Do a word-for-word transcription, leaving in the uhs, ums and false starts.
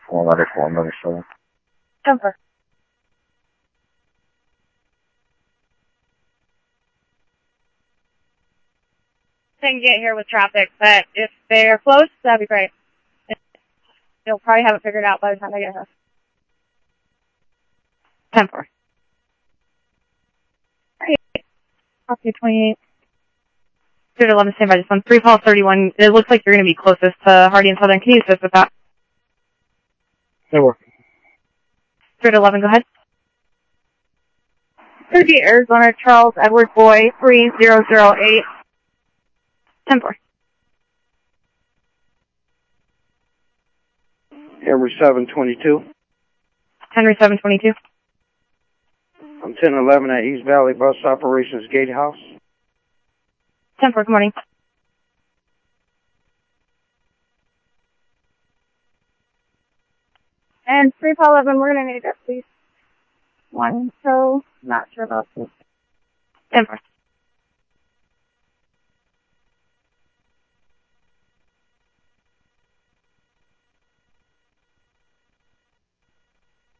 four letter four, motor seven. Temper. They can get here with traffic, but if they're close, that'd be great. They'll probably have it figured out by the time they get here. Temper. Great. Copy twenty-eight. Street eleven, stand by. Just on three call thirty-one. It looks like you're going to be closest to Hardy and Southern. Can you assist with that? Temper. Street eleven, go ahead. thirty Arizona, Charles Edward Boy, three zero zero eight. Temper. Henry seven twenty-two. Henry seven twenty-two. I'm ten eleven at East Valley Bus Operations Gatehouse. Temper, good morning. And three call eleven, we're going to need at least one, so not sure about this. Temper.